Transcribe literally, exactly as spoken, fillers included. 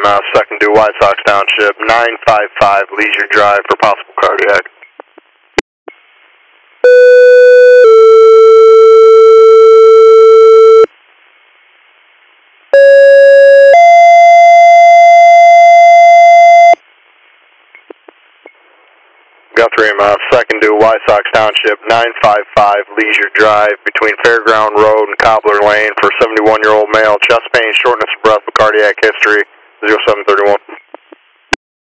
M S, second due White Sox Township, nine five five Leisure Drive for possible cardiac. Guthrie M F, second due White Sox Township, nine five five Leisure Drive between Fairground Road and Cobbler Lane for seventy-one-year-old male, chest pain, shortness of breath with cardiac history, zero seven thirty-one.